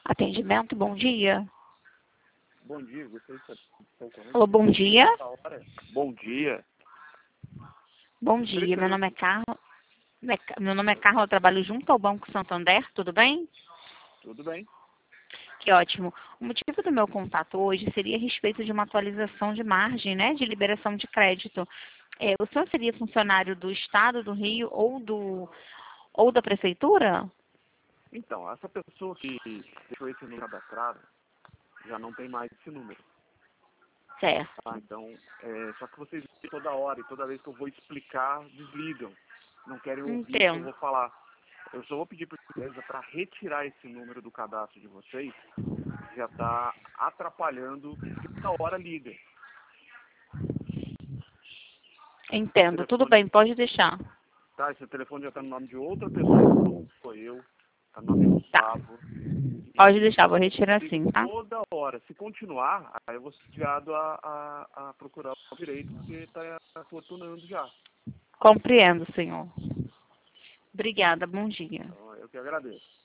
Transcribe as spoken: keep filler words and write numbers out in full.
Atendimento, bom dia. Bom dia, gostaria de saber. Alô, bom dia. Bom dia. Bom dia, meu nome é Carla. Meu nome é Carla, eu trabalho junto ao Banco Santander, tudo bem? Tudo bem? Que ótimo. O motivo do meu contato hoje seria a respeito de uma atualização de margem, né, de liberação de crédito. É, o senhor seria funcionário do Estado do Rio ou, do, ou da Prefeitura? Então, essa pessoa que deixou esse número cadastrado já não tem mais esse número. Certo. Tá? Então, é, só que vocês toda hora e toda vez que eu vou explicar, desligam. Não querem ouvir o que eu Entendo. vou falar. Eu só vou pedir para a empresa para retirar esse número do cadastro de vocês, que já está atrapalhando, porque toda hora liga. Entendo. Telefone, Tudo bem, pode deixar. tá? Esse telefone já está no nome de outra pessoa, não sou eu, está no nome de Tá. Gustavo. Pode deixar, vou retirar sim, tá? Toda hora. Se continuar, aí eu vou ser obrigado a, a, a procurar o direito, porque está afortunando já. Compreendo, senhor. Obrigada, bom dia. Então, eu que agradeço.